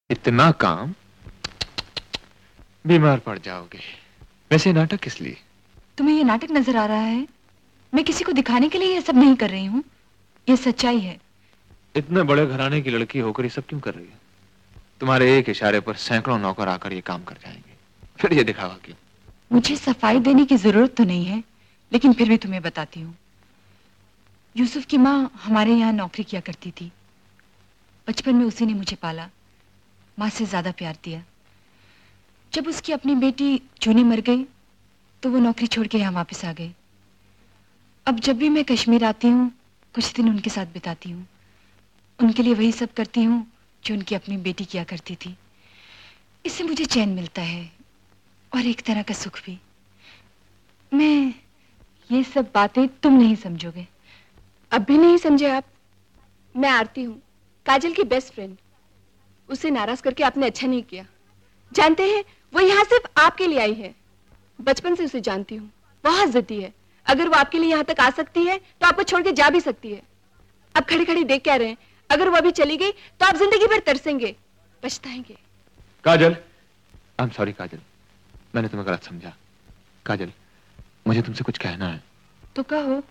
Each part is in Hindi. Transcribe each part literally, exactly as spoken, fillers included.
इतना काम, बीमार पड़ जाओगे। वैसे नाटक किस लिए? तुम्हें ये नाटक नजर आ रहा है? मैं किसी को दिखाने के लिए ये सब नहीं कर रही हूँ, ये सच्चाई है। इतने बड़े घराने की लड़की होकर ये सब क्यों कर रही है? तुम्हारे एक इशारे पर सैकड़ों नौकर आकर ये काम कर जाएंगे, फिर ये दिखावा क्यों? मुझे सफाई देने की जरूरत तो नहीं है, लेकिन फिर भी तुम्हें बताती हूँ। यूसुफ की माँ हमारे यहाँ नौकरी किया करती थी। बचपन में उसी ने मुझे पाला, माँ से ज्यादा प्यार दिया। जब उसकी अपनी बेटी जूनी मर गई तो वो नौकरी छोड़ के यहाँ वापस आ गई। अब जब भी मैं कश्मीर आती हूँ, कुछ दिन उनके साथ बिताती हूँ। उनके लिए वही सब करती हूँ जो उनकी अपनी बेटी किया करती थी। इससे मुझे चैन मिलता है और एक तरह का सुख भी। मैं ये सब बातें तुम नहीं समझोगे। अब भी नहीं समझे आप? मैं आरती हूँ, काजल की बेस्ट फ्रेंड। उसे नाराज करके आपने अच्छा नहीं किया। जानते हैं, वो यहाँ सिर्फ आपके लिए आई है। बचपन से उसे जानती हूँ, बहुत जिद्दी है। अगर वो आपके लिए यहाँ तक आ सकती है तो आपको छोड़ के जा भी सकती है। अब खड़े खड़े देख क्या रहे हैं? अगर वो अभी चली गई तो आप जिंदगी भर तरसेंगे, पछताएंगे। काजल, आई एम सॉरी काजल, मैंने तुम्हें गलत समझा। काजल, मुझे तुमसे कुछ कहना है। तो कहो।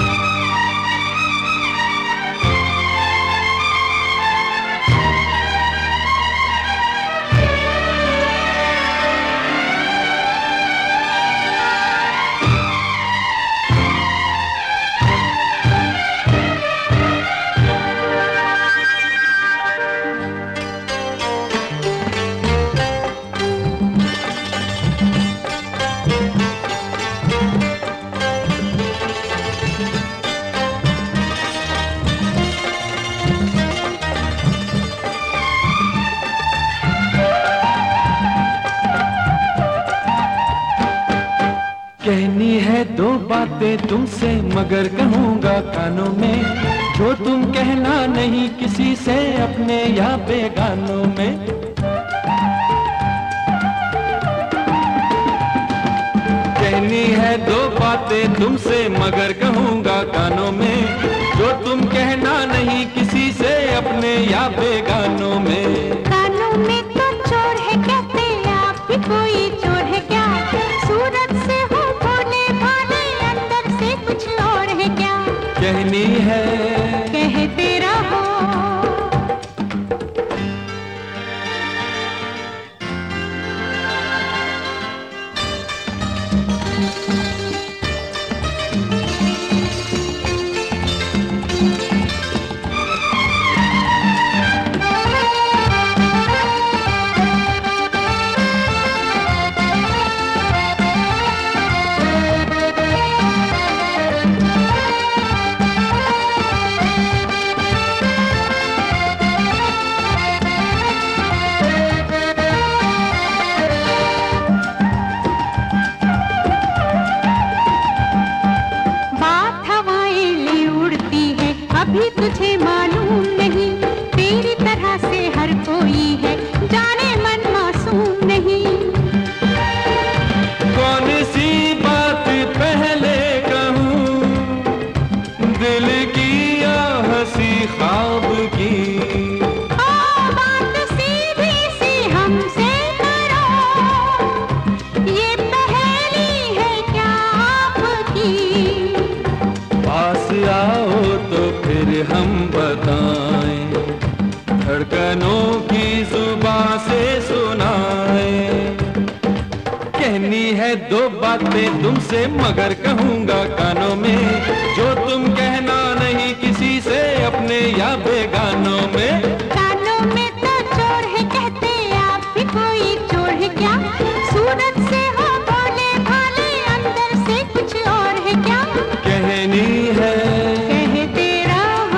कहनी है दो बातें तुमसे मगर कहूँगा कानों में, जो तुम कहना नहीं किसी से अपने या बेगानों में। कहनी है दो बातें तुमसे मगर कहूँगा कानों में, जो तुम कहना नहीं किसी से अपने या बेगानों में। कानों में तो चोर है कहते आप भी, कोई चोर है क्या? सूरत से हो भोले भाले, अंदर से कुछ और है क्या? कहनी है कहते रहो। अभी तुझे मालूम नहीं, तेरी तरह से हर कोई है, जाने मन मासूम नहीं। कौन सी बात पहले कहूँ, दिल की या हंसी ख्वाब की? ओ बात सीधी सी हमसे करो, ये पहेली है क्या आपकी? पास आओ तो फिर हम बताएं, धड़कनों की जुबां से सुनाएं। कहनी है दो बातें तुमसे मगर कहूँगा कानों में, जो तुम कहना नहीं किसी से अपने या बेगानों में। कानों में तो चोर है कहते आप भी, कोई चोर है क्या? सूरत से हो भोले भाले, अंदर से कुछ और है क्या? कहनी है कहते रहो।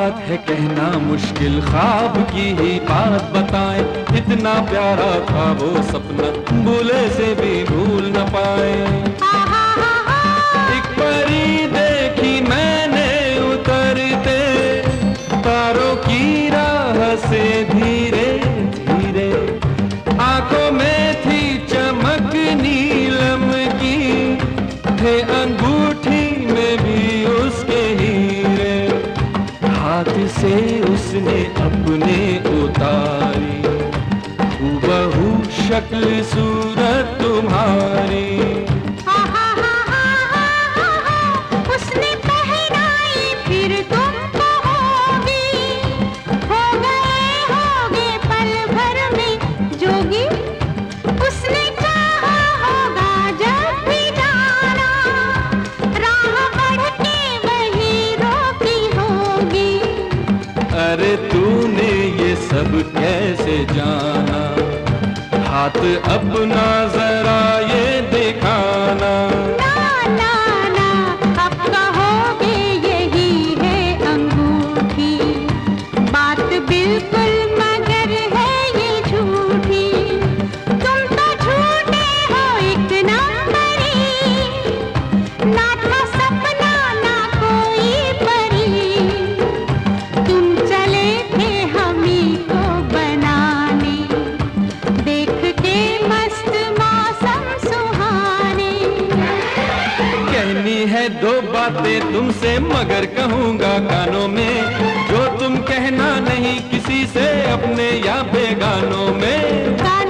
बात है कहना मुश्किल, ख्वाब की ही बात बताए, इतना प्यारा था वो सपना भूले से भी भूल न पाए। एक परी देखी मैंने उतरते तारों की राह से धीरे धीरे, आंखों में थी चमक नीलम की, थे अंगूठी में भी उसके हीरे, हाथ से उसने अपने उतारी, हूबहू शक्ल सूरत तुम्हारी। उसने पहनाई फिर तुम कहोगी, हो गए होगे पल भर में जोगी। उसने चाहा होगा जब भी जाना, राह बढ़ के वही रोकी होगी। अरे तूने ये सब कैसे जाना, हाथ अपना जरा ये दिखाना। ना ना ना अब कहोगे यही है अंगूठी, बात बिल्कुल मगर है ये झूठी। तुम तो झूठे हो एक नंबरी, ना था सपना ना कोई परी, तुम चले थे हमी को बनाने, देख के मस्त मौसम सुहाने। कहनी है दो बातें तुमसे मगर कहूँगा कानों में, जो तुम कहना नहीं किसी से अपने या बेगानों में।